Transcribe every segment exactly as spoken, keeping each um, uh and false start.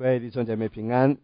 各位弟兄姐妹平安。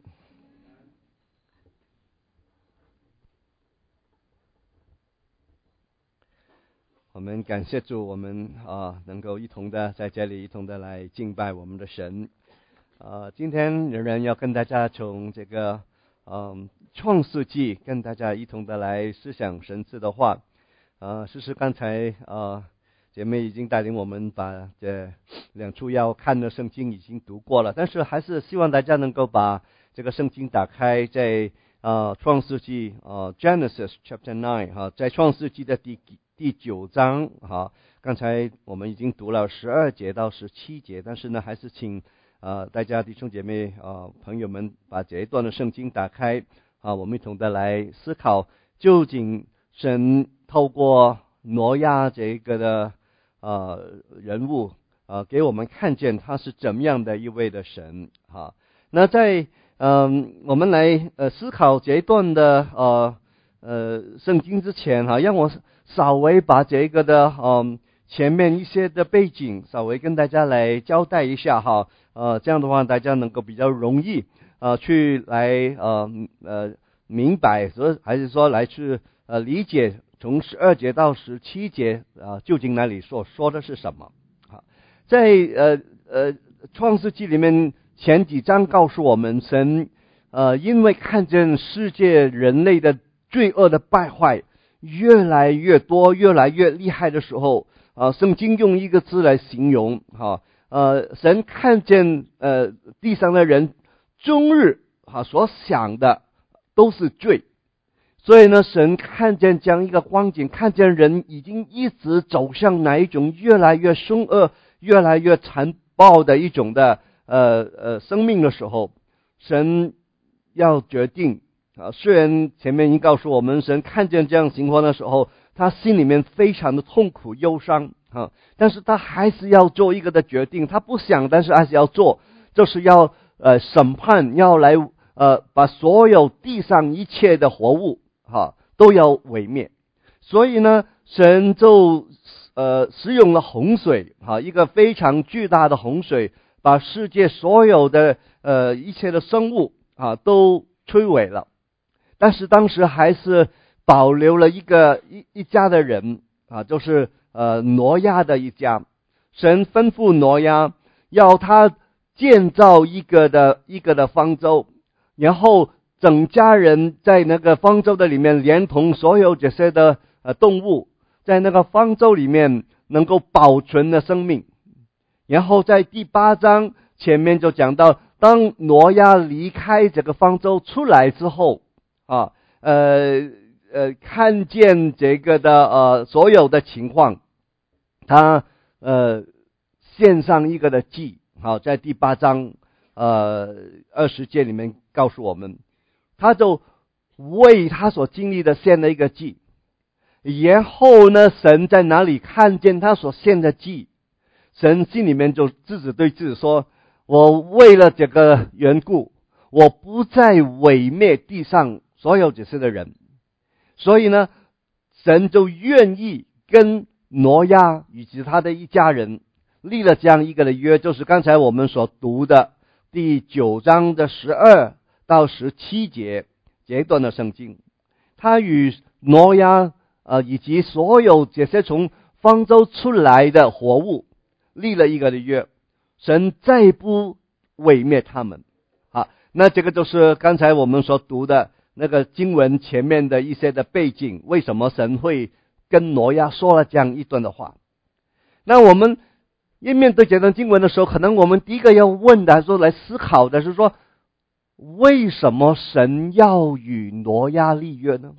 我们感谢主，我们啊能够一同的在这里一同的来敬拜我们的神。啊，今天仍然要跟大家从这个嗯创世纪跟大家一同的来思想神赐的话。啊，其实刚才啊姐妹已经带领我们把这两处要看的圣经已经读过了，但是还是希望大家能够把这个圣经打开，在啊创世纪啊 Genesis chapter nine 哈，在创世纪的第第九章哈，刚才我们已经读了十二节到十七节，但是呢，还是请啊大家弟兄姐妹啊朋友们把这一段的圣经打开啊，我们一同的来思考，究竟神透过挪亚这个的呃人物呃给我们看见他是怎么样的一位的神哈。那在嗯、呃、我们来呃思考这一段的呃呃圣经之前哈，让我稍微把这个的嗯、呃、前面一些的背景稍微跟大家来交代一下哈，呃这样的话大家能够比较容易呃去来呃呃明白，所以还是说来去呃理解从十二节到十七节啊、呃、究竟那里所说的是什么。好，在呃呃创世纪里面前几章告诉我们，神呃因为看见世界人类的罪恶的败坏越来越多越来越厉害的时候啊、呃，圣经用一个字来形容哈，呃神看见呃地上的人终日哈所想的都是罪，所以呢，神看见这样一个光景，看见人已经一直走向哪一种越来越凶恶越来越残暴的一种的呃呃生命的时候，神要决定啊，虽然前面已经告诉我们，神看见这样情况的时候，他心里面非常的痛苦忧伤啊，但是他还是要做一个的决定，他不想，但是还是要做，就是要呃审判，要来呃把所有地上一切的活物哈都要毁灭。所以呢，神就呃使用了洪水哈，一个非常巨大的洪水，把世界所有的呃一切的生物啊都摧毁了。但是当时还是保留了一个一一家的人啊，就是呃挪亚的一家。神吩咐挪亚要他建造一个的一个的方舟，然后整家人在那个方舟的里面，连同所有这些的呃动物，在那个方舟里面能够保存的生命。然后在第八章前面就讲到，当挪亚离开这个方舟出来之后啊，呃呃，看见这个的呃所有的情况，他呃献上一个的祭，好，在第八章呃二十节里面告诉我们，他就为他所经历的献了一个祭，然后呢，神在哪里看见他所献的祭，神心里面就自己对自己说，我为了这个缘故，我不再毁灭地上所有这些的人。所以呢，神就愿意跟挪亚以及他的一家人立了这样一个的约，就是刚才我们所读的第九章的十二到十七节这一段的圣经。他与挪亚呃以及所有这些从方舟出来的活物立了一个的约，神再不毁灭他们。好，那这个就是刚才我们所读的那个经文前面的一些的背景，为什么神会跟挪亚说了这样一段的话。那我们一面对这段经文的时候，可能我们第一个要问的，说来思考的是说，为什么神要与挪亚立约呢？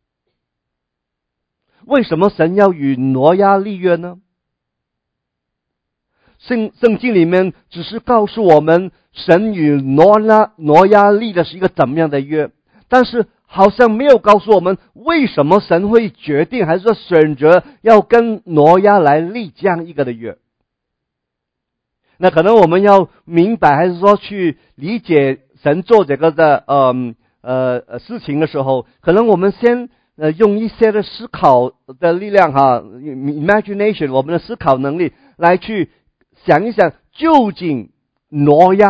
为什么神要与挪亚立约呢？圣圣经里面只是告诉我们，神与挪亚挪亚立的是一个怎么样的约，但是好像没有告诉我们为什么神会决定还是说选择要跟挪亚来立这样一个的约。那可能我们要明白，还是说去理解神做这个的呃呃事情的时候，可能我们先呃用一些的思考的力量哈 imagination 我们的思考能力来去想一想，究竟挪亚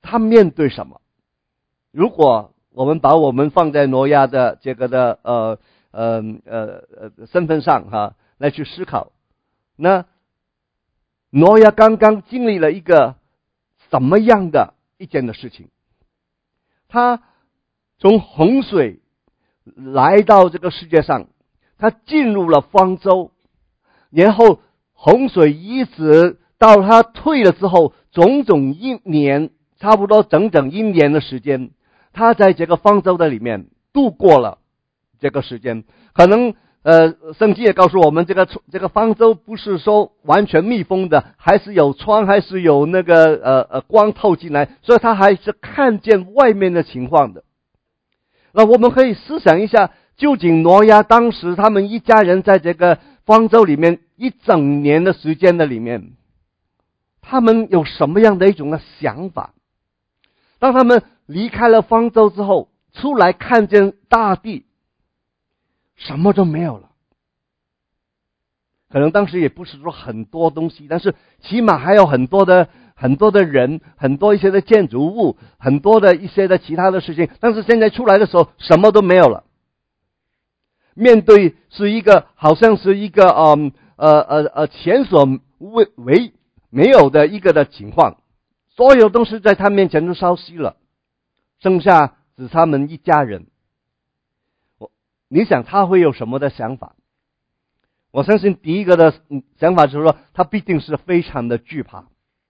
他面对什么？如果我们把我们放在挪亚的这个的呃呃呃呃身份上哈、啊，来去思考，那挪亚刚刚经历了一个什么样的一件的事情？他从洪水来到这个世界上，他进入了方舟，然后洪水一直到他退了之后，种种一年，差不多整整一年的时间，他在这个方舟的里面度过了这个时间。可能呃，圣经也告诉我们，这个这个方舟不是说完全密封的，还是有窗，还是有那个呃呃光透进来，所以他还是看见外面的情况的。那我们可以思想一下，究竟挪亚当时他们一家人在这个方舟里面一整年的时间的里面，他们有什么样的一种的想法？当他们离开了方舟之后，出来看见大地什么都没有了。可能当时也不是说很多东西，但是起码还有很多的很多的人，很多一些的建筑物，很多的一些的其他的事情。但是现在出来的时候，什么都没有了。面对是一个好像是一个嗯呃呃呃前所未未没有的一个的情况，所有东西在他面前都消失了，剩下只他们一家人。你想他会有什么的想法？我相信第一个的想法就是说，他必定是非常的惧怕，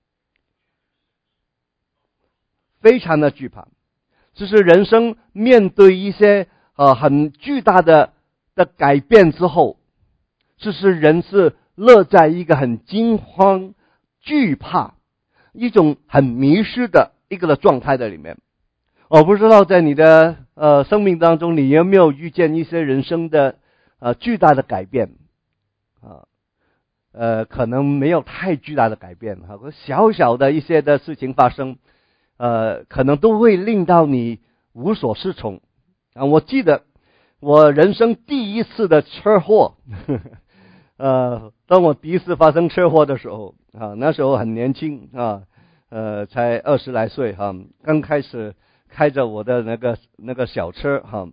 非常的惧怕。就是人生面对一些呃很巨大的的改变之后，就是人是乐在一个很惊慌、惧怕、一种很迷失的一个的状态的里面。我不知道在你的呃生命当中，你有没有遇见一些人生的呃巨大的改变啊？呃，可能没有太巨大的改变哈，小小的一些的事情发生，呃，可能都会令到你无所适从啊。我记得我人生第一次的车祸，呵呵呃，当我第一次发生车祸的时候啊，那时候很年轻啊，呃，才二十来岁哈，刚开始开着我的那个那个小车哈。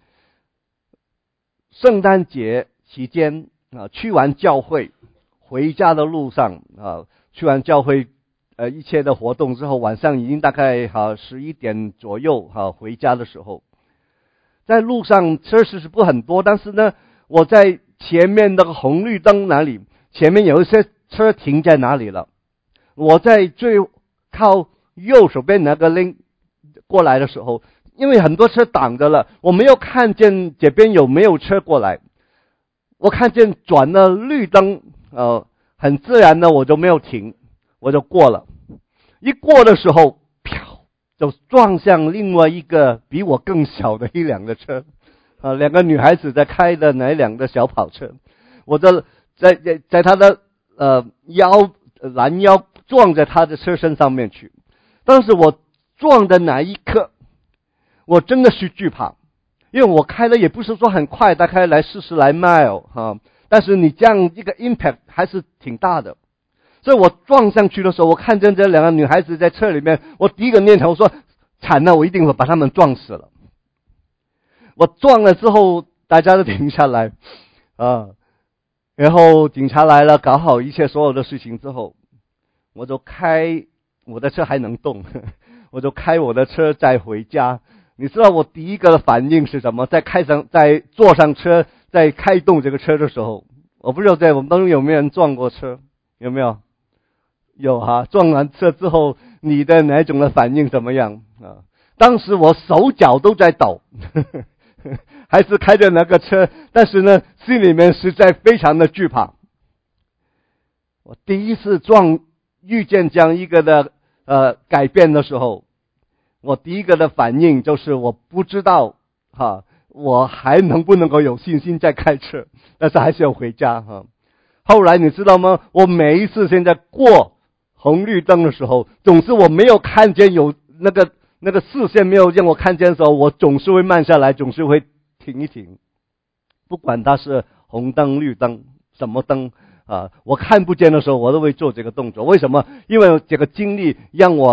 圣诞节期间啊，去完教会回家的路上啊，去完教会呃一切的活动之后，晚上已经大概哈十一点左右哈，回家的时候，在路上车是是不很多，但是呢，我在前面那个红绿灯那里，前面有一些车停在哪里了，我在最靠右手边那个拎过来的时候，因为很多车挡着了，我没有看见这边有没有车过来。我看见转了绿灯，呃，很自然的我就没有停，我就过了。一过的时候，飘就撞向另外一个比我更小的一辆的车，啊、呃，两个女孩子在开的那一辆的小跑车，我的在在在她的呃腰拦腰撞在她的车身上面去。当时我撞的那一刻，我真的是惧怕。因为我开的也不是说很快，大概来四十来 mile 哈，但是你这样一个 impact 还是挺大的。所以我撞上去的时候，我看见这两个女孩子在车里面，我第一个念头说，惨了，我一定会把她们撞死了。我撞了之后，大家都停下来啊，然后警察来了，搞好一切所有的事情之后，我就开我的车还能动，我就开我的车再回家。你知道我第一个反应是什么？在开上，在坐上车，在开动这个车的时候，我不知道在我们当中有没有人撞过车，有没有？有哈、啊，撞完车之后，你的哪种的反应怎么样啊？当时我手脚都在抖，呵呵还是开着那个车，但是呢，心里面实在非常的惧怕。我第一次撞遇见这样一个的呃改变的时候。我第一个的反应就是我不知道哈，我还能不能够有信心再开车，但是还是要回家哈。后来你知道吗？我每一次现在过红绿灯的时候，总是我没有看见有那个那个视线没有让我看见的时候，我总是会慢下来，总是会停一停，不管它是红灯绿灯什么灯啊，我看不见的时候，我都会做这个动作。为什么？因为这个经历让我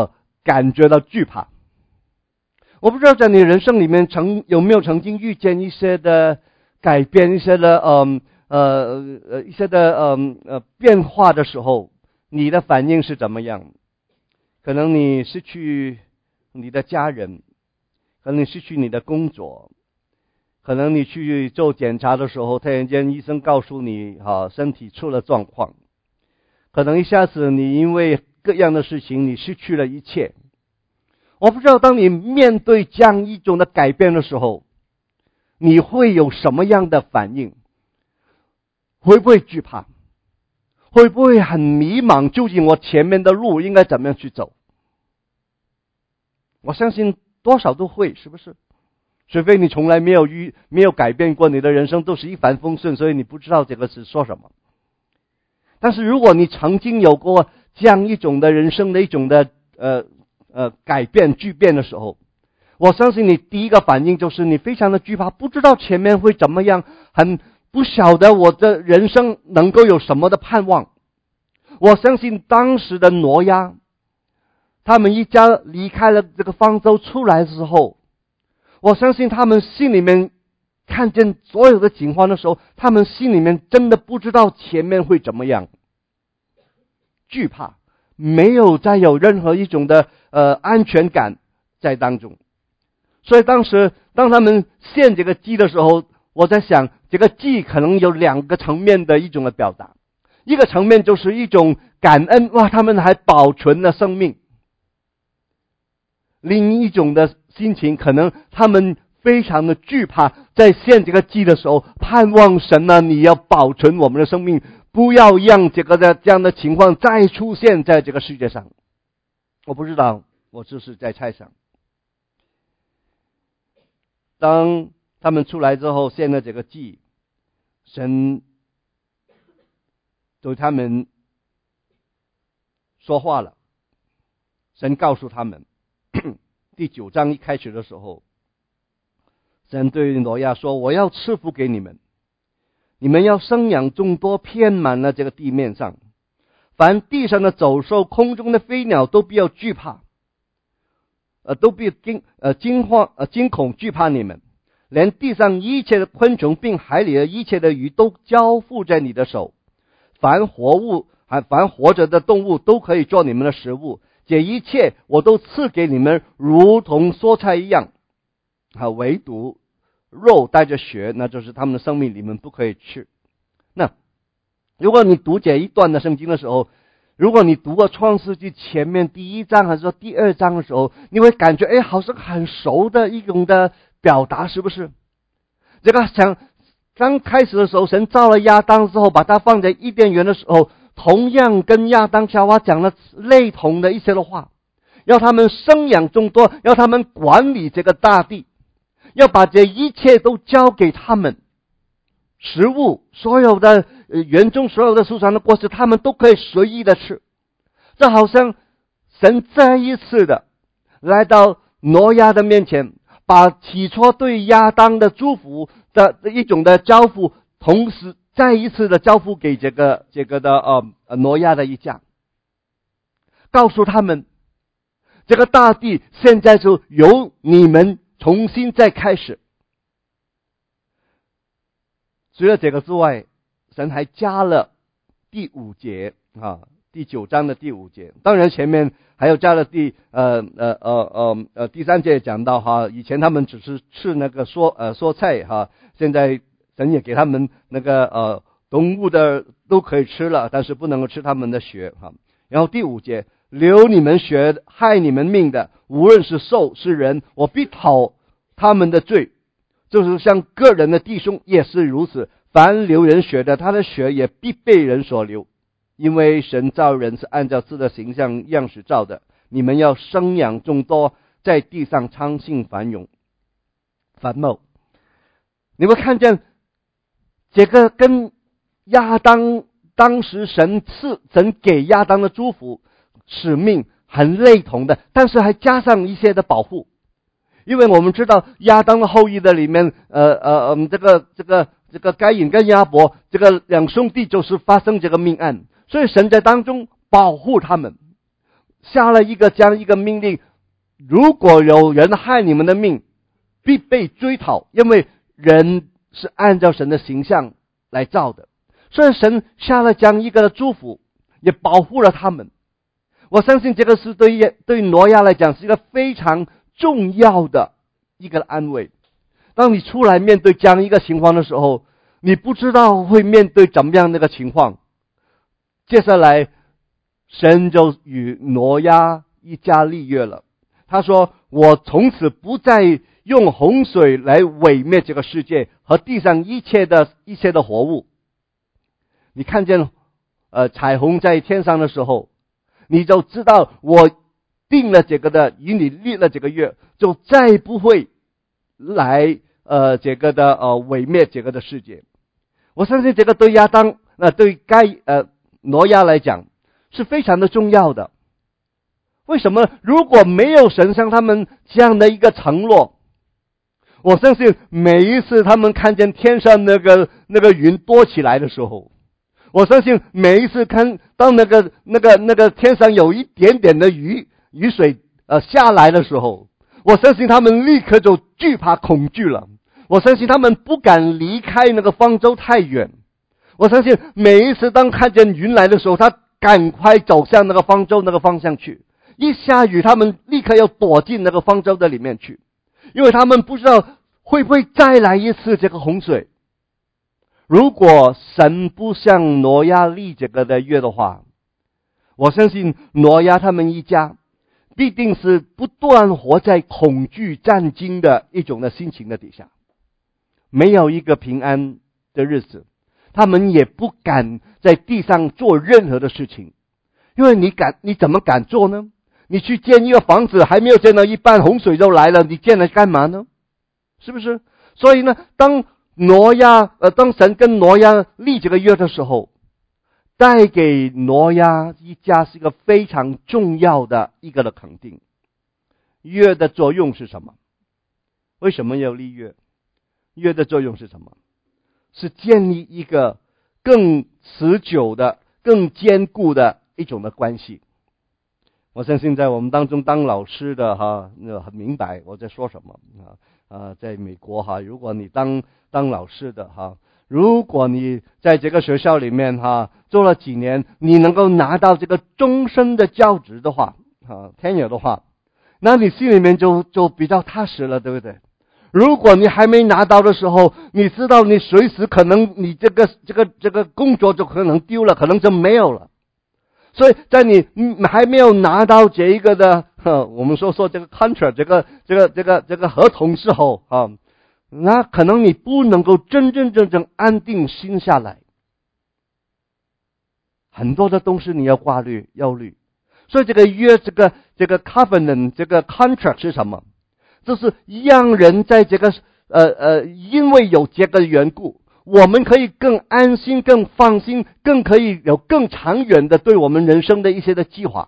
感觉到惧怕。我不知道在你人生里面曾有没有曾经遇见一些的改变，一些的嗯呃呃一些的嗯呃变化的时候，你的反应是怎么样？可能你失去你的家人，可能你失去你的工作，可能你去做检查的时候，突然间医生告诉你哈、啊、身体出了状况，可能一下子你因为各样的事情你失去了一切。我不知道当你面对这样一种的改变的时候，你会有什么样的反应？会不会惧怕？会不会很迷茫？究竟我前面的路应该怎么样去走？我相信多少都会，是不是？除非你从来没有遇没有改变过，你的人生都是一帆风顺，所以你不知道这个是说什么。但是如果你曾经有过这样一种的人生的一种的呃呃改变巨变的时候，我相信你第一个反应就是你非常的惧怕，不知道前面会怎么样，很不晓得我的人生能够有什么的盼望。我相信当时的挪亚，他们一家离开了这个方舟出来的时候，我相信他们心里面看见所有的景况的时候，他们心里面真的不知道前面会怎么样，惧怕，没有再有任何一种的呃安全感在当中。所以当时当他们献这个祭的时候，我在想这个祭可能有两个层面的一种的表达。一个层面就是一种感恩，哇，他们还保存了生命。另一种的心情，可能他们非常的惧怕，在献这个祭的时候，盼望神呢，你要保存我们的生命，不要让这个的这样的情况再出现在这个世界上。我不知道，我就是在猜想。当他们出来之后献了这个祭，神对他们说话了。神告诉他们，第九章一开始的时候，神对挪亚说，我要赐福给你们，你们要生养众多，遍满了这个地面上，凡地上的走兽，空中的飞鸟都不要惧怕，呃，都必惊呃惊慌呃惊恐惧怕你们，连地上一切的昆虫，并海里的一切的鱼，都交付在你的手。凡活物，还凡活着的动物，都可以做你们的食物。这一切我都赐给你们，如同蔬菜一样。啊，唯独肉带着血，那就是他们的生命，你们不可以吃。那如果你读这一段的圣经的时候，如果你读过创世纪前面第一章还是说第二章的时候，你会感觉哎，好像很熟的一种的表达，是不是？这个想刚开始的时候，神造了亚当之后，把他放在伊甸园的时候，同样跟亚当夏娃讲了类同的一些的话，要他们生养众多，要他们管理这个大地，要把这一切都交给他们。食物，所有的园中所有的树上的果实，他们都可以随意的吃。这好像神再一次的来到挪亚的面前，把起初对亚当的祝福的一种的交付，同时再一次的交付给这个这个的呃挪亚的一家，告诉他们，这个大地现在就由你们重新再开始。除了这个之外，神还加了第五节啊，第九章的第五节。当然前面还有加了第呃呃呃呃呃第三节讲到哈，以前他们只是吃那个蔬呃蔬菜哈，现在神也给他们那个呃动物的都可以吃了，但是不能够吃他们的血哈。然后第五节，流你们血害你们命的，无论是兽是人，我必讨他们的罪。就是像个人的弟兄也是如此，凡流人血的，他的血也必被人所流，因为神造人是按照自己的形象样式造的。你们要生养众多，在地上昌盛繁荣繁茂。你会看见这个跟亚当当时神赐神给亚当的祝福使命很类同的，但是还加上一些的保护。因为我们知道亚当的后裔的里面，呃呃呃，这个这个这个该隐跟亚伯这个两兄弟就是发生这个命案，所以神在当中保护他们。 下了一个这样一个命令，如果有人害你们的命，必被追讨，因为人是按照神的形象来造的。所以神下了这样一个祝福，也保护了他们。我相信这个是对对挪亚来讲是一个非常重要的一个安慰。当你出来面对这样一个情况的时候，你不知道会面对怎么样的一个情况。接下来神就与挪亚一家立约了。他说，我从此不再用洪水来毁灭这个世界和地上一切的一切的活物。你看见呃彩虹在天上的时候，你就知道我定了这个的，与你立了这个约，就再不会来呃这个的呃毁灭这个的世界。我相信这个对亚当呃对该呃挪亚来讲是非常的重要的。为什么？如果没有神向他们这样的一个承诺，我相信每一次他们看见天上那个那个云多起来的时候，我相信每一次看当那个那个那个天上有一点点的雨雨水呃下来的时候，我相信他们立刻就惧怕恐惧了。我相信他们不敢离开那个方舟太远。我相信每一次当看见云来的时候，他赶快走向那个方舟那个方向去。一下雨，他们立刻要躲进那个方舟的里面去，因为他们不知道会不会再来一次这个洪水。如果神不向挪亚立这个的约的话，我相信挪亚他们一家必定是不断活在恐惧战惊的一种的心情的底下，没有一个平安的日子。他们也不敢在地上做任何的事情，因为你敢，你怎么敢做呢？你去建一个房子，还没有建到一半，洪水就来了，你建了干嘛呢？是不是？所以呢，当挪亚呃，当神跟挪亚立这个约的时候，带给挪亚一家是一个非常重要的一个的肯定。约的作用是什么？为什么要立约？约的作用是什么？是建立一个更持久的、更坚固的一种的关系。我相信在我们当中当老师的哈，很明白我在说什么啊啊！在美国哈，如果你当当老师的哈，如果你在这个学校里面哈做了几年，你能够拿到这个终身的教职的话啊，tenure的话，那你心里面就就比较踏实了，对不对？如果你还没拿到的时候，你知道你随时可能你这个这个这个工作就可能丢了，可能就没有了。所以在你还没有拿到这一个的，我们说说这个 contract 这个这个这个这个合同之后啊，那可能你不能够真真正正安定心下来，很多的东西你要挂虑忧虑。所以这个约这个这个 covenant 这个 contract 是什么？就是让人在这个呃呃，因为有这个缘故，我们可以更安心、更放心，更可以有更长远的对我们人生的一些的计划。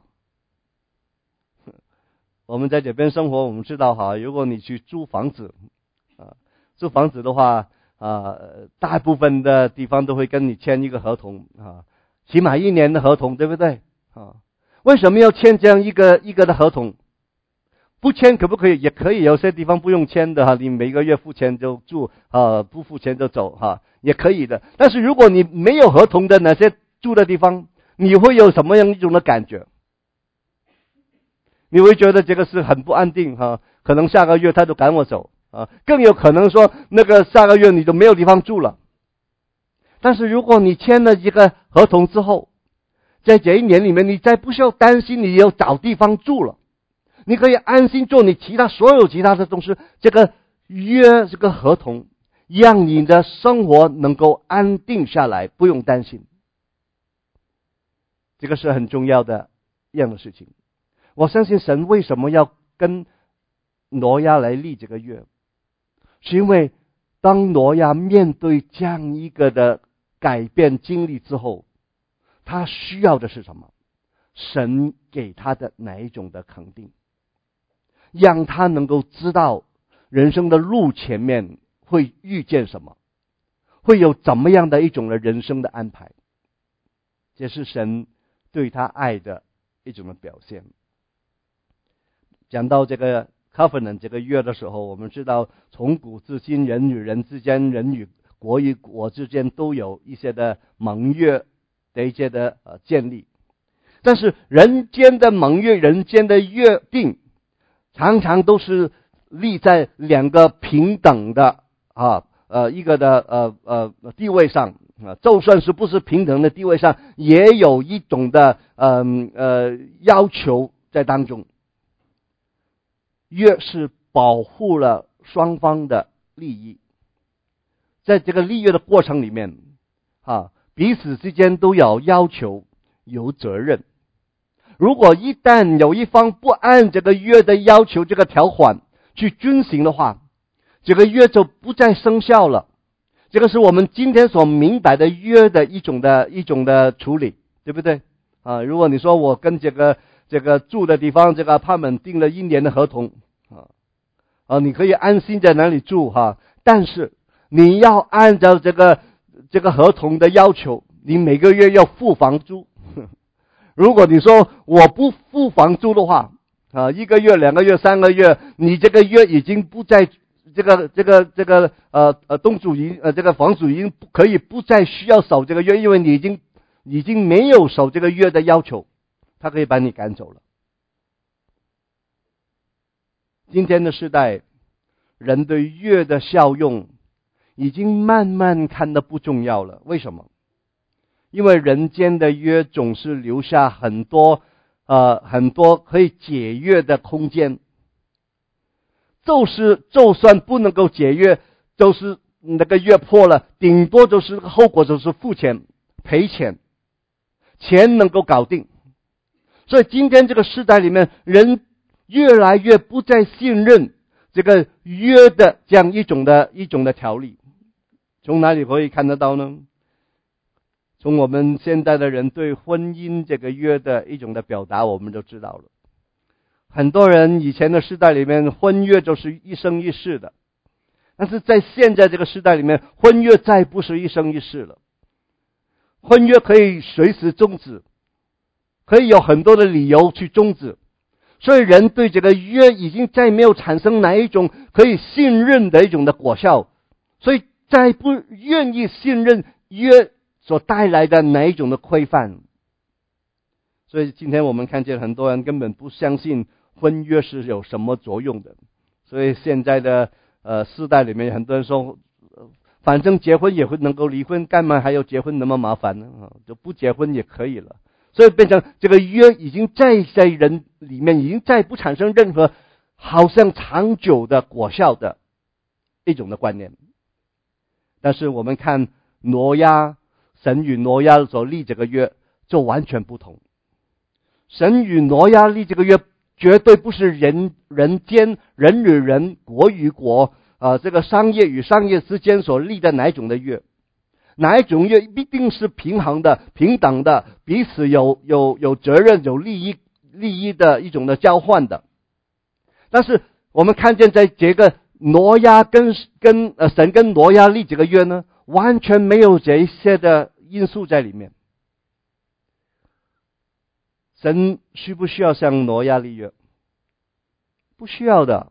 我们在这边生活，我们知道哈，如果你去租房子啊，租房子的话啊，大部分的地方都会跟你签一个合同啊，起码一年的合同，对不对啊？为什么要签这样一个一个的合同？不签可不可以？也可以，有些地方不用签的哈，你每个月付钱就住啊，不付钱就走哈，也可以的。但是如果你没有合同的那些住的地方，你会有什么样一种的感觉？你会觉得这个是很不安定哈，可能下个月他就赶我走啊，更有可能说那个下个月你就没有地方住了。但是如果你签了一个合同之后，在这一年里面，你再不需要担心你要找地方住了。你可以安心做你其他所有其他的东西，这个约这个合同让你的生活能够安定下来，不用担心。这个是很重要的一样的事情。我相信神为什么要跟挪亚来立这个约，是因为当挪亚面对这样一个的改变经历之后，他需要的是什么？神给他的哪一种的肯定，让他能够知道人生的路前面会遇见什么，会有怎么样的一种的人生的安排。这是神对他爱的一种的表现。 讲到这个 covenant 这个约的时候，我们知道从古至今，人与人之间，人与国与国之间都有一些的盟约的一些的呃建立。但是人间的盟约，人间的约定，常常都是立在两个平等的啊呃一个的呃呃地位上啊，就算是不是平等的地位上，也有一种的呃呃要求在当中。约是保护了双方的利益，在这个立约的过程里面啊，彼此之间都有要求，有责任。如果一旦有一方不按这个约的要求，这个条款去遵行的话，这个约就不再生效了。这个是我们今天所明白的约的一种的一种的处理，对不对啊？如果你说我跟这个这个住的地方这个apartment订了一年的合同啊啊，你可以安心在哪里住哈、啊，但是你要按照这个这个合同的要求，你每个月要付房租。如果你说我不付房租的话啊，一个月、两个月、三个月，你这个月已经不再这个这个这个呃呃东主已呃这个房主已经可以不再需要守这个约，因为你已经已经没有守这个约的要求，他可以把你赶走了。今天的时代，人对约的效用已经慢慢看得不重要了。为什么？因为人间的约总是留下很多呃很多可以解约的空间。就是就算不能够解约，就是那个约破了，顶多就是后果就是付钱赔钱，钱能够搞定。所以今天这个时代里面，人越来越不再信任这个约的这样一种的一种的条例。从哪里可以看得到呢？从我们现在的人对婚姻这个约的一种的表达，我们就知道了。很多人以前的时代里面，婚约就是一生一世的，但是在现在这个时代里面，婚约再不是一生一世了。婚约可以随时终止，可以有很多的理由去终止，所以人对这个约已经再没有产生哪一种可以信任的一种的果效，所以再不愿意信任约所带来的哪一种的规范。所以今天我们看见很多人根本不相信婚约是有什么作用的，所以现在的呃世代里面，很多人说，反正结婚也会能够离婚，干嘛还要结婚那么麻烦呢？啊，就不结婚也可以了。所以变成这个约已经在在人里面已经再不产生任何好像长久的果效的一种的观念。但是我们看挪亚，神与挪亚所立这个约就完全不同。神与挪亚立这个约绝对不是人人间人与人国与国啊、呃，这个商业与商业之间所立的哪一种的约，哪一种约必定是平衡的、平等的，彼此有有有责任、有利益利益的一种的交换的。但是我们看见在这个挪亚跟跟呃神跟挪亚立这个约呢，完全没有这一些的因素在里面。神需不需要向挪亚立约？不需要的。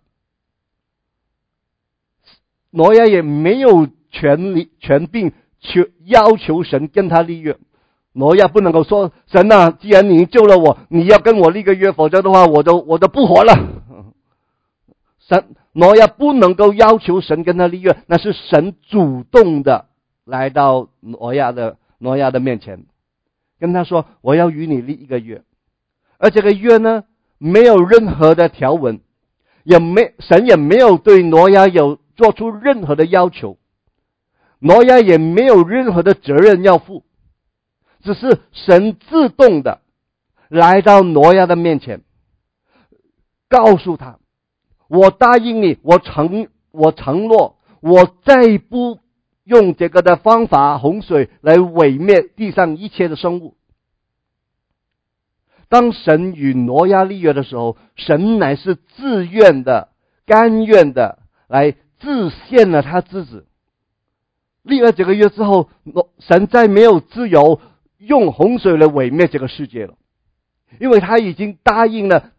挪亚也没有权利权柄去要求神跟他立约。挪亚不能够说，神啊，既然你救了我，你要跟我立个约，否则的话我就我就不活了。神挪亚不能够要求神跟他立约，那是神主动的来到挪亚的挪亚的面前，跟他说，我要与你立一个约。而这个约呢，没有任何的条文，也没神也没有对挪亚有做出任何的要求，挪亚也没有任何的责任要负，只是神自动的来到挪亚的面前，告诉他，我答应你，我承我承诺，我再不用这个的方法洪水来毁灭地上一切的生物。当神与挪亚立约的时候，神乃是自愿的、甘愿的来自献了他自己。立了这个约之后，神再没有自由用洪水来毁灭这个世界了，因为他已经答应了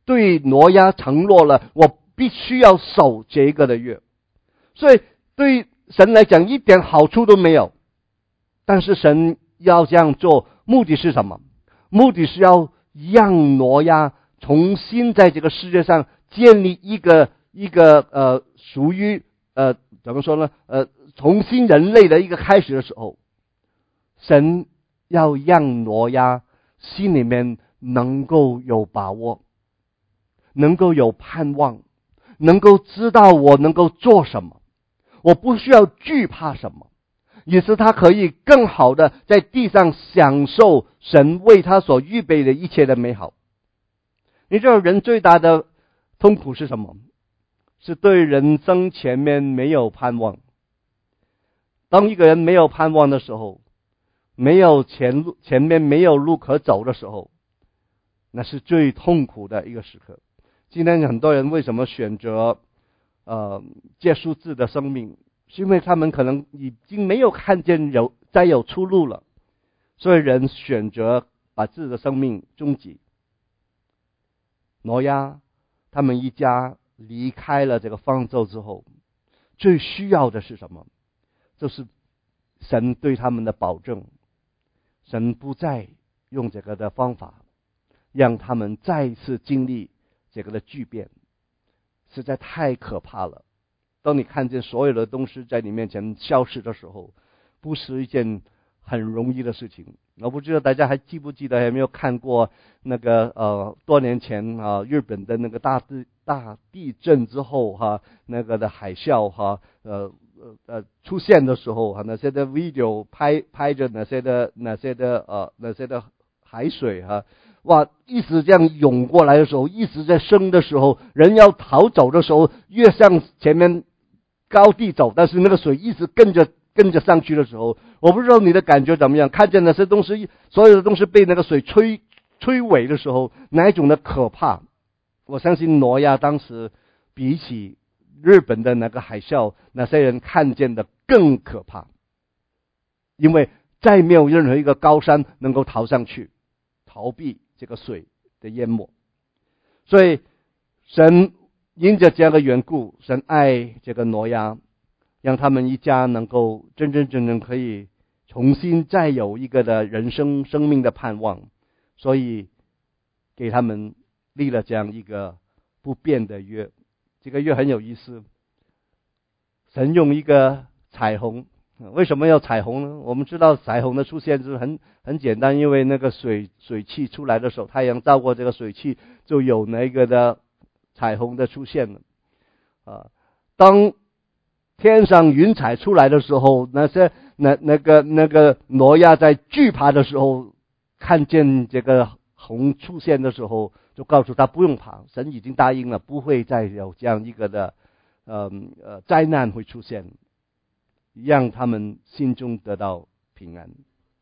对挪亚承诺了，我必须要守这个的约。所以对神来讲一点好处都没有，但是神要这样做，目的是什么？目的是要让挪亚重新在这个世界上建立一个一个呃属于呃怎么说呢呃重新人类的一个开始的时候，神要让挪亚心里面能够有把握，能够有盼望，能够知道我能够做什么，我不需要惧怕什么，也是他可以更好的在地上享受神为他所预备的一切的美好。你知道人最大的痛苦是什么？是对人生前面没有盼望。当一个人没有盼望的时候，没有前路，前面没有路可走的时候，那是最痛苦的一个时刻。今天很多人为什么选择呃结束自己的生命，是因为他们可能已经没有看见有再有出路了，所以人选择把自己的生命终结。挪亚他们一家离开了这个方舟之后，最需要的是什么？就是神对他们的保证。神不再用这个的方法让他们再一次经历这个的巨变，实在太可怕了。当你看见所有的东西在你面前消失的时候，不是一件很容易的事情。我不知道大家还记不记得，有没有看过那个呃多年前啊日本的那个大地大地震之后哈、啊、那个的海啸哈呃呃出现的时候哈、啊、那些的 video 拍拍着那些的那些的呃那些的海水哈、啊、哇一直这样涌过来的时候，一直在升的时候，人要逃走的时候越向前面高地走，但是那个水一直跟着跟着上去的时候，我不知道你的感觉怎么样，看见那些东西，所有的东西被那个水摧摧毁的时候，哪一种的可怕？我相信挪亚当时比起日本的那个海啸，那些人看见的更可怕，因为再没有任何一个高山能够逃上去逃避这个水的淹没。所以神因着这样的缘故，神爱这个挪亚，让他们一家能够真真正正可以重新再有一个的人生生命的盼望，所以给他们立了这样一个不变的约。这个约很有意思，神用一个彩虹。为什么要彩虹呢？我们知道彩虹的出现是很很简单，因为那个水水汽出来的时候，太阳照过这个水汽，就有那个的彩虹的出现了啊。当天上云彩出来的时候，那些那那个那个挪亚在惧怕的时候，看见这个虹出现的时候，就告诉他不用怕，神已经答应了，不会再有这样一个的呃呃灾难会出现，让他们心中得到平安。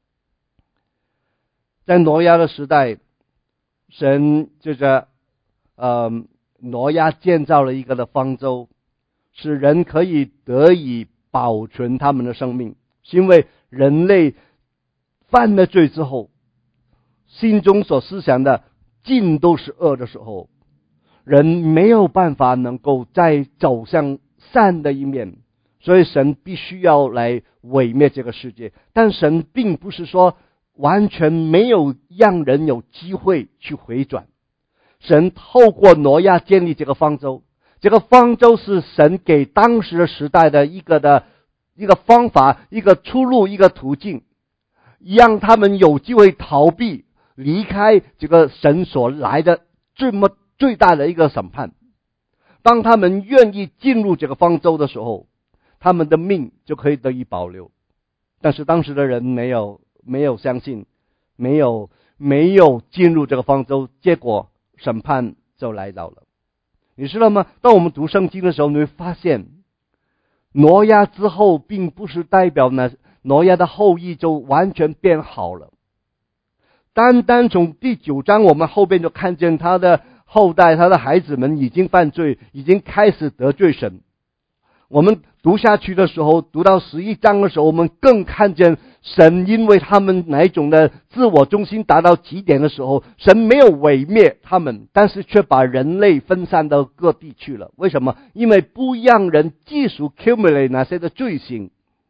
在挪亚的时代，神这个呃挪亚建造了一个的方舟，使人可以得以保存他们的生命。是因为人类犯了罪之后，心中所思想的尽都是恶的时候，人没有办法能够再走向善的一面，所以神必须要来毁灭这个世界。但神并不是说完全没有让人有机会去回转。神透过挪亚建立这个方舟，这个方舟是神给当时的时代的一个的一个方法，一个出路，一个途径，让他们有机会逃避离开这个神所来的这么最大的一个审判。当他们愿意进入这个方舟的时候，他们的命就可以得以保留。但是当时的人没有没有相信，没有没有进入这个方舟，结果审判就来到了。你知道吗？当我们读圣经的时候，你会发现挪亚之后并不是代表呢挪亚的后裔就完全变好了。单单从第九章我们后边就看见他的后代，他的孩子们已经犯罪，已经开始得罪神。我们读下去的时候，读到十一章的时候，我们更看见神因为他们哪一种的自我中心达到极点的时候，神没有毁灭他们，但是却把人类分散到各地去了。为什么？因为不让人计数 accumulate 那些的罪行。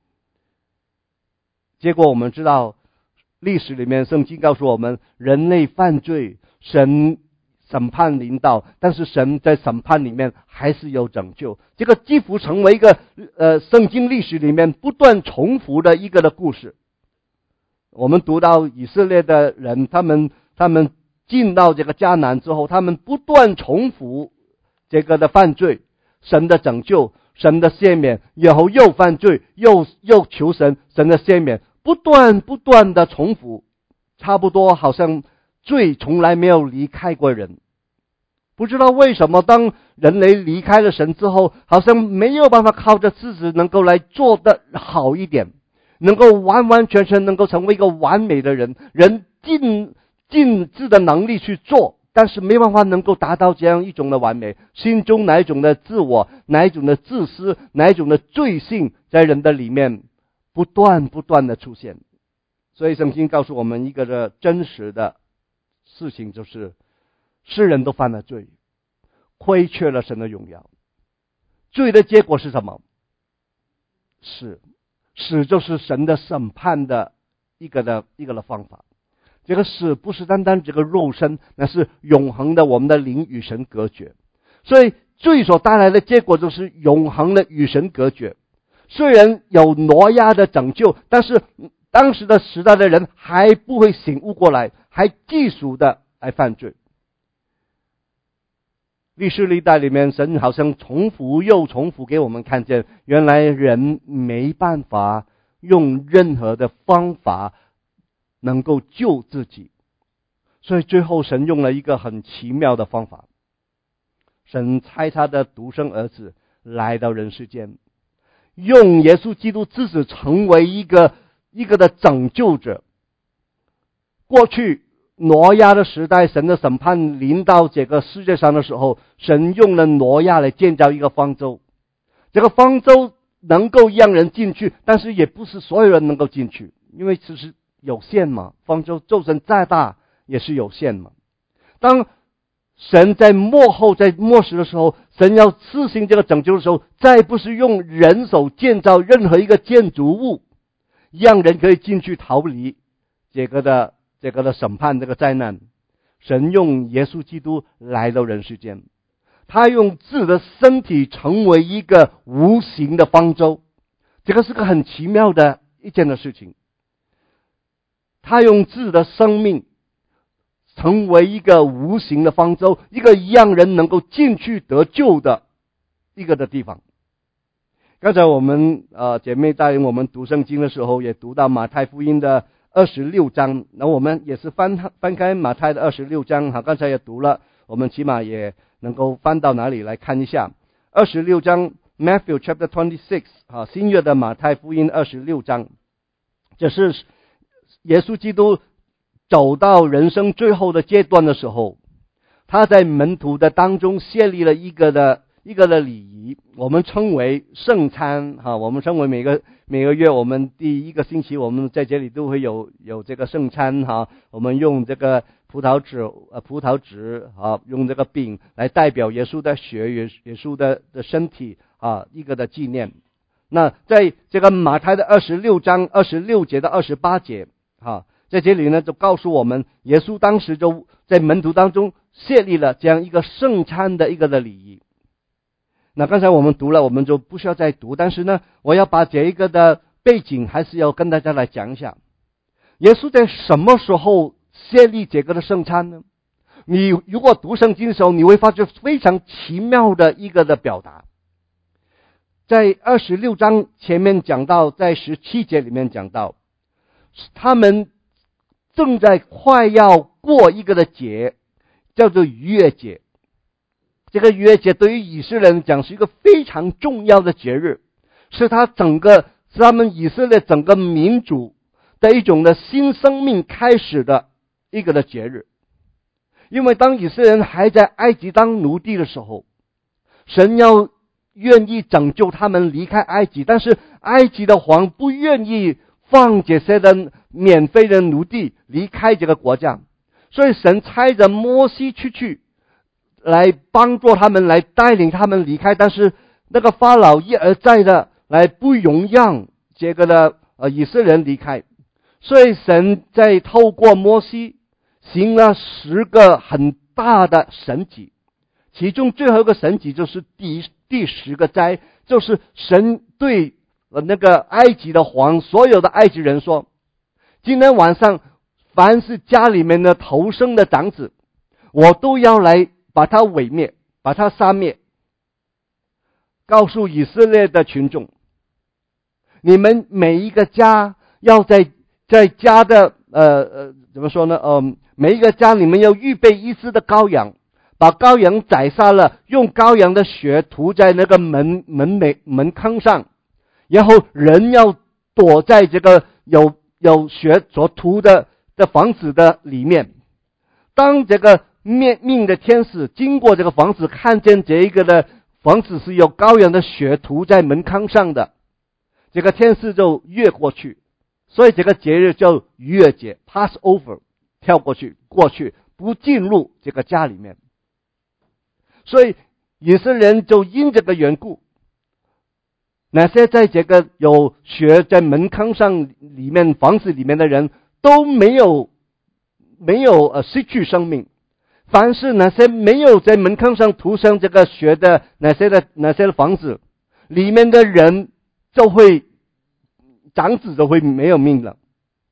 结果我们知道，历史里面圣经告诉我们，人类犯罪，神审判临到，但是神在审判里面还是有拯救。这个几乎成为一个呃圣经历史里面不断重复的一个的故事。我们读到以色列的人，他们他们进到这个迦南之后，他们不断重复这个的犯罪，神的拯救，神的赦免，然后又犯罪，又又求神，神的赦免，不断不断的重复，差不多好像罪从来没有离开过人。不知道为什么，当人类离开了神之后，好像没有办法靠着自己能够来做得好一点，能够完完全全能够成为一个完美的人。人尽尽自的能力去做，但是没办法能够达到这样一种的完美。心中哪一种的自我，哪一种的自私，哪一种的罪性，在人的里面不断不断的出现。所以圣经告诉我们一个的真实的事情，就是世人都犯了罪，亏缺了神的荣耀。罪的结果是什么？死。死就是神的审判的一个的一个的方法。这个死不是单单这个肉身，那是永恒的，我们的灵与神隔绝。所以罪所带来的结果就是永恒的与神隔绝。虽然有挪亚的拯救，但是当时的时代的人还不会醒悟过来，还继续的来犯罪。历史历代里面，神好像重复又重复给我们看见，原来人没办法用任何的方法能够救自己。所以最后神用了一个很奇妙的方法，神差他的独生儿子来到人世间，用耶稣基督自己成为一个一个的拯救者。过去挪亚的时代，神的审判临到这个世界上的时候，神用了挪亚来建造一个方舟。这个方舟能够让人进去，但是也不是所有人能够进去，因为其实有限嘛，方舟就算再大也是有限嘛。当神在末后在末时的时候，神要施行这个拯救的时候，再不是用人手建造任何一个建筑物让人可以进去逃离这个的这个的审判，这个灾难。神用耶稣基督来到人世间，他用自己的身体成为一个无形的方舟。这个是个很奇妙的一件的事情。他用自己的生命成为一个无形的方舟，一个让人能够进去得救的一个的地方。刚才我们呃姐妹带领我们读圣经的时候，也读到马太福音的二十六章，那我们也是翻翻开马太的二十六章，好，刚才也读了，我们起码也能够翻到哪里来看一下。二十六章 Matthew chapter twenty-six 啊，新约的马太福音二十六章，这是耶稣基督走到人生最后的阶段的时候，他在门徒的当中设立了一个的一个的礼仪，我们称为圣餐哈。我们称为每个每个月我们第一个星期，我们在这里都会有有这个圣餐哈。我们用这个葡萄籽呃葡萄籽啊，用这个饼来代表耶稣的血，耶耶稣的的身体啊，一个的纪念。那在这个马太的二十六章二十六节到二十八节啊，在这里呢就告诉我们，耶稣当时就在门徒当中设立了这样一个圣餐的一个的礼仪。那刚才我们读了，我们就不需要再读，但是呢，我要把这一个的背景还是要跟大家来讲一下。耶稣在什么时候设立这个的圣餐呢？你如果读圣经的时候，你会发觉非常奇妙的一个的表达。在二十六章前面讲到，在十七节里面讲到，他们正在快要过一个的节，叫做逾越节。这个逾越节对于以色列人讲是一个非常重要的节日，是他整个是他们以色列整个民族的一种的新生命开始的一个的节日。因为当以色列人还在埃及当奴隶的时候，神要愿意拯救他们离开埃及，但是埃及的王不愿意放这些的免费的奴隶离开这个国家，所以神差着摩西出去来帮助他们，来带领他们离开，但是那个法老一而再的来不容让这个的呃以色列人离开，所以神在透过摩西行了十个很大的神迹，其中最后一个神迹就是第第十个灾，就是神对那个埃及的王，所有的埃及人说，今天晚上凡是家里面的头生的长子，我都要来把他毁灭，把他杀灭。告诉以色列的群众，你们每一个家要在在家的呃呃怎么说呢呃每一个家里面要预备一只的羔羊，把羔羊宰杀了，用羔羊的血涂在那个门门门门坑上，然后人要躲在这个有有血所涂的的房子的里面。当这个灭命的天使经过这个房子，看见这一个的房子是有羔羊的血涂在门框上的，这个天使就越过去，所以这个节日叫逾越节 Passover， 跳过去过去，不进入这个家里面。所以以色列人就因这个缘故，那些在这个有血在门框上里面房子里面的人都没有没有呃失去生命，凡是那些没有在门框上涂上这个血的那些的那些的房子里面的人，就会长子就会没有命了。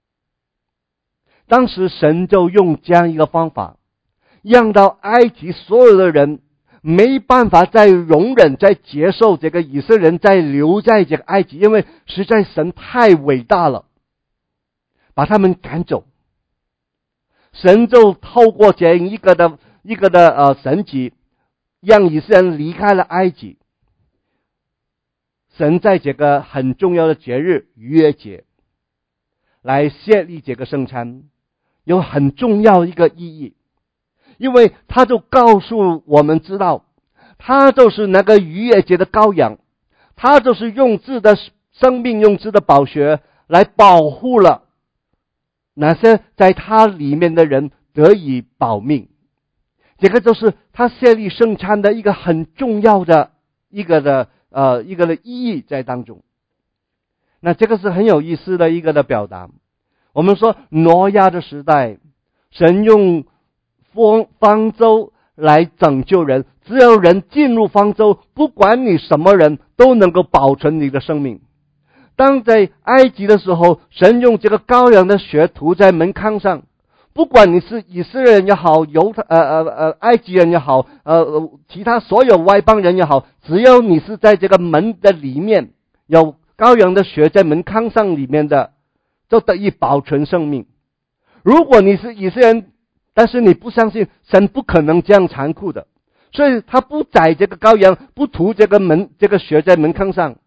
当时神就用这样一个方法，让到埃及所有的人没办法再容忍再接受这个以色列人再留在这个埃及，因为实在神太伟大了，把他们赶走。神就透过这样一个的一个的呃神迹，让以色列人离开了埃及。神在这个很重要的节日逾越节来设立这个圣餐，有很重要一个意义，因为他就告诉我们知道，他就是那个逾越节的羔羊，他就是用自己的生命用自己的宝血来保护了那些在他里面的人得以保命。这个就是他设立圣餐的一个很重要的一个的呃一个的意义在当中。那这个是很有意思的一个的表达。我们说挪亚的时代，神用方方舟来拯救人，只有人进入方舟，不管你什么人都能够保存你的生命。当在埃及的时候，神用这个羔羊的血涂在门框上，不管你是以色列人也好，犹太呃呃呃埃及人也好，呃其他所有外邦人也好，只要你是在这个门的里面有羔羊的血在门框上里面的，就得以保存生命。如果你是以色列人，但是你不相信，神不可能这样残酷的，所以他不宰这个羔羊，不涂这个门这个血在门框上，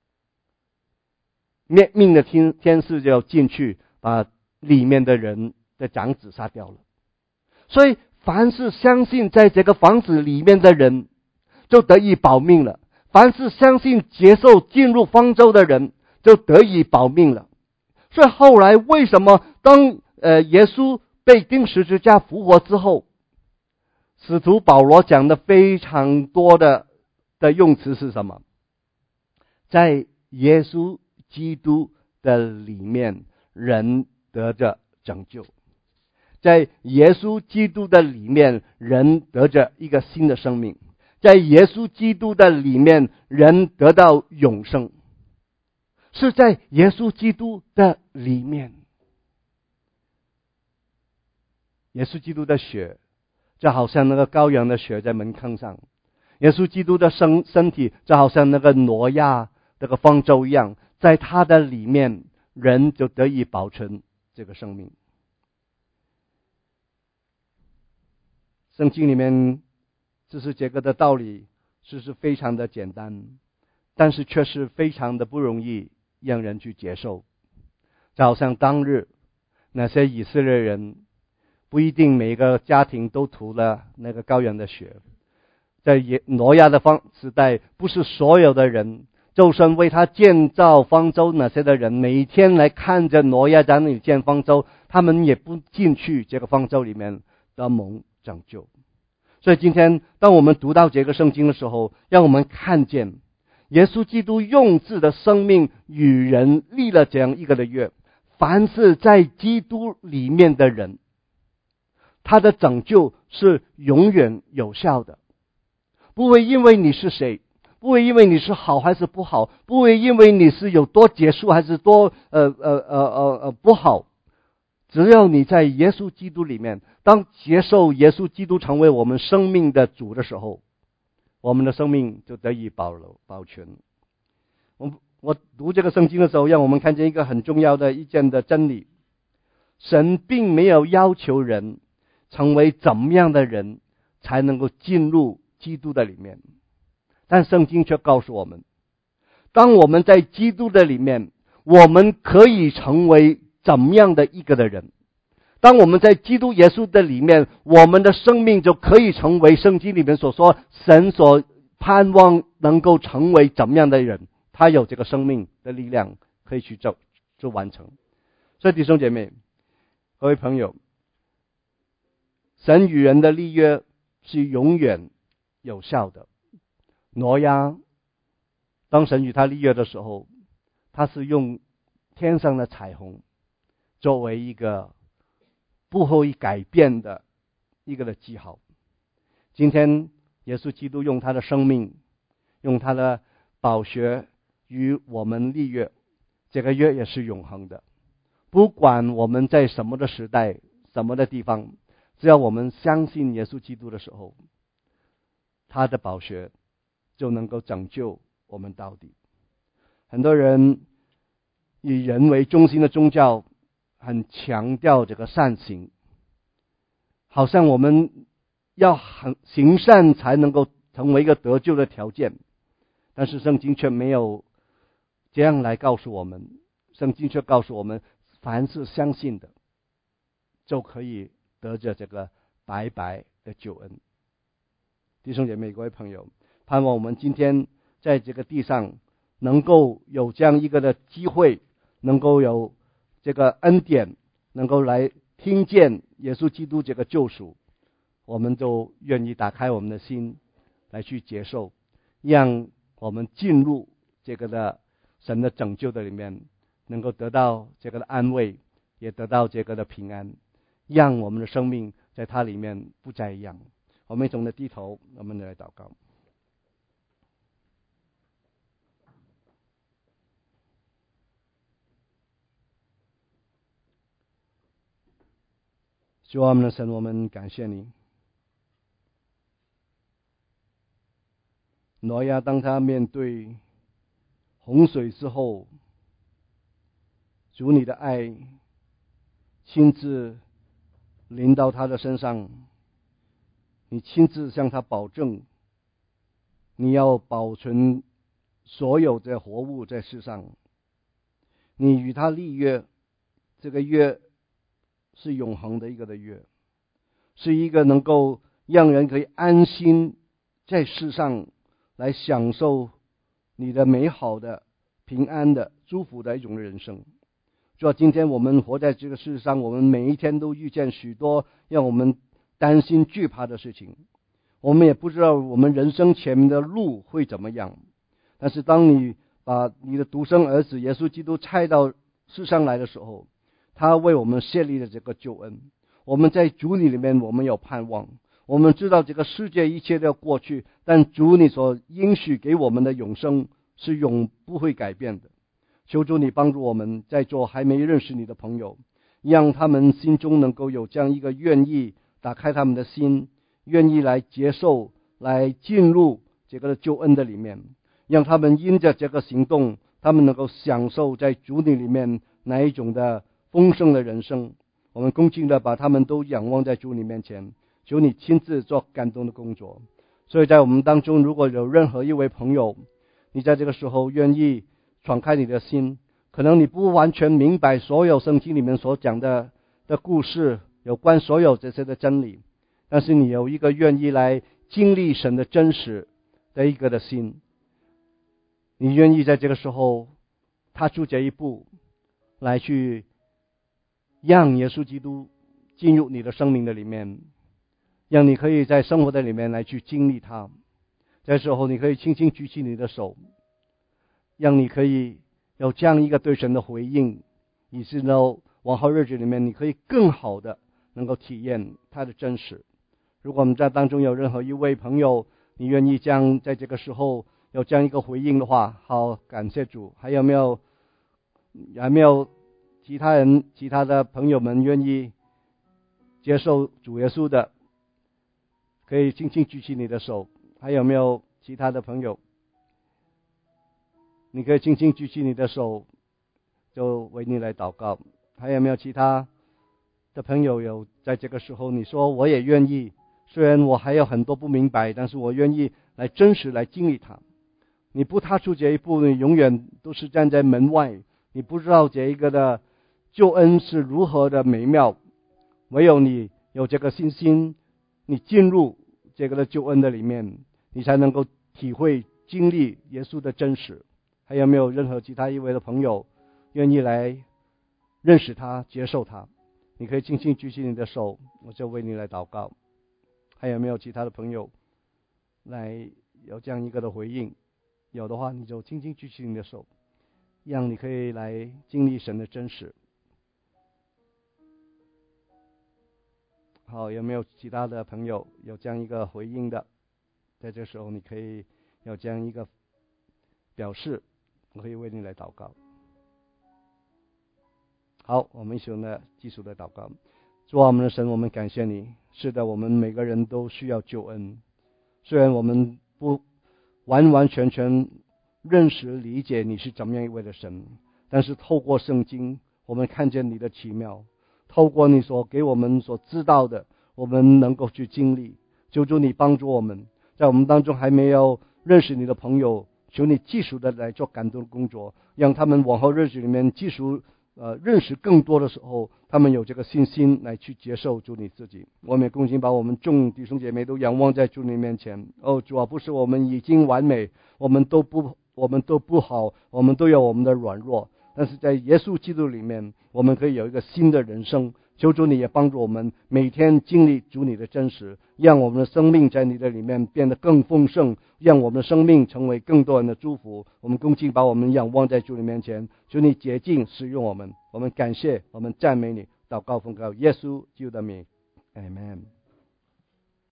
灭命的天天使就要进去把里面的人的长子杀掉了。所以凡是相信在这个房子里面的人就得以保命了，凡是相信接受进入方舟的人就得以保命了。所以后来为什么当呃耶稣被钉十字架复活之后，使徒保罗讲的非常多的的用词是什么？在耶稣基督的里面，人得着拯救；在耶稣基督的里面，人得着一个新的生命；在耶稣基督的里面，人得到永生。是在耶稣基督的里面，耶稣基督的血就好像那个羔羊的血在门框上，耶稣基督的身身体就好像那个挪亚这个方舟一样，在他的里面，人就得以保存这个生命。圣经里面就是这个的道理，是是非常的简单，但是却是非常的不容易让人去接受。就好像当日那些以色列人，不一定每个家庭都涂了那个羔羊的血，在挪亚的方时代，不是所有的人就算为他建造方舟那些的人，每天来看着挪亚在那里建方舟，他们也不进去这个方舟里面得蒙拯救。所以今天当我们读到这个圣经的时候，让我们看见耶稣基督用自的生命与人立了这样一个的约，凡是在基督里面的人，他的拯救是永远有效的，不会因为你是谁，不会因为你是好还是不好，不会因为你是有多结束还是多呃呃呃呃呃不好，只要你在耶稣基督里面，当接受耶稣基督成为我们生命的主的时候，我们的生命就得以保留保全。我我读这个圣经的时候，让我们看见一个很重要的一件的真理：神并没有要求人成为怎么样的人才能够进入基督的里面，但圣经却告诉我们，当我们在基督的里面，我们可以成为怎么样的一个的人。当我们在基督耶稣的里面，我们的生命就可以成为圣经里面所说神所盼望能够成为怎么样的人，他有这个生命的力量可以去做做完成。所以弟兄姐妹，各位朋友，神与人的立约是永远有效的。挪亚当神与他立约的时候，他是用天上的彩虹作为一个不会改变的一个的记号。今天耶稣基督用他的生命，用他的宝血与我们立约，这个约也是永恒的。不管我们在什么的时代，什么的地方，只要我们相信耶稣基督的时候，他的宝血就能够拯救我们到底。很多人以人为中心的宗教很强调这个善行，好像我们要行善才能够成为一个得救的条件，但是圣经却没有这样来告诉我们。圣经却告诉我们，凡是相信的就可以得着这个白白的救恩。弟兄姐妹，各位朋友，盼望我们今天在这个地上能够有这样一个的机会，能够有这个恩典，能够来听见耶稣基督这个救赎，我们就愿意打开我们的心来去接受，让我们进入这个的神的拯救的里面，能够得到这个的安慰，也得到这个的平安，让我们的生命在它里面不再一样。我们一同的低头，我们来祷告。主啊，我们的神，我们感谢你。挪亚当他面对洪水之后，主你的爱亲自临到他的身上，你亲自向他保证，你要保存所有的活物在世上，你与他立约，这个约是永恒的一个的约，是一个能够让人可以安心在世上来享受你的美好的平安的祝福的一种人生。主啊，今天我们活在这个世上，我们每一天都遇见许多让我们担心惧怕的事情，我们也不知道我们人生前面的路会怎么样。但是当你把你的独生儿子耶稣基督差到世上来的时候，他为我们设立了这个救恩，我们在主你里面我们有盼望。我们知道这个世界一切都要过去，但主你所应许给我们的永生是永不会改变的。求主你帮助我们在座还没认识你的朋友，让他们心中能够有这样一个愿意打开他们的心，愿意来接受，来进入这个救恩的里面，让他们因着这个行动，他们能够享受在主你里面哪一种的丰盛的人生。我们恭敬的把他们都仰望在主你面前，求你亲自做感动的工作。所以在我们当中，如果有任何一位朋友，你在这个时候愿意敞开你的心，可能你不完全明白所有圣经里面所讲的的故事，有关所有这些的真理，但是你有一个愿意来经历神的真实的一个的心， 你愿意在这个时候踏出这一步，来去让耶稣基督进入你的生命的里面，让你可以在生活的里面来去经历他。这时候你可以轻轻举起你的手，让你可以有这样一个对神的回应，以致呢往后日子里面你可以更好的能够体验他的真实。如果我们在当中有任何一位朋友，你愿意这样在这个时候有这样一个回应的话，好，感谢主。还有没有还没有其他人其他的朋友们愿意接受主耶稣的，可以轻轻举起你的手。还有没有其他的朋友，你可以轻轻举起你的手，就为你来祷告。还有没有其他的朋友有在这个时候你说我也愿意，虽然我还有很多不明白，但是我愿意来真实来经历它。你不踏出这一步，你永远都是站在门外，你不知道这一个的救恩是如何的美妙。唯有你有这个信心，你进入这个的救恩的里面，你才能够体会经历耶稣的真实。还有没有任何其他一位的朋友愿意来认识他，接受他？你可以轻轻举起你的手，我就为你来祷告。还有没有其他的朋友来有这样一个的回应？有的话你就轻轻举起你的手，让你可以来经历神的真实。好，有没有其他的朋友有这样一个回应的？在这时候你可以有这样一个表示，我可以为你来祷告。好，我们一起呢基础的祷告。主啊，我们的神，我们感谢你。是的，我们每个人都需要救恩，虽然我们不完完全全认识理解你是怎么样一位的神，但是透过圣经我们看见你的奇妙，透过你所给我们所知道的，我们能够去经历。求主你帮助我们，在我们当中还没有认识你的朋友，求你继续的来做感动的工作，让他们往后日子里面继续呃认识更多的时候，他们有这个信心来去接受主你自己。我们也恭敬把我们众弟兄姐妹都仰望在主你面前。哦，主啊，不是我们已经完美，我们都不我们都不好，我们都有我们的软弱，但是在耶稣基督里面，我们可以有一个新的人生。求主你也帮助我们每天经历主你的真实，让我们的生命在你的里面变得更丰盛，让我们的生命成为更多人的祝福。我们恭敬把我们仰望在主你面前，求你洁净使用我们。我们感谢，我们赞美你，祷告奉告耶稣基督的名，阿们。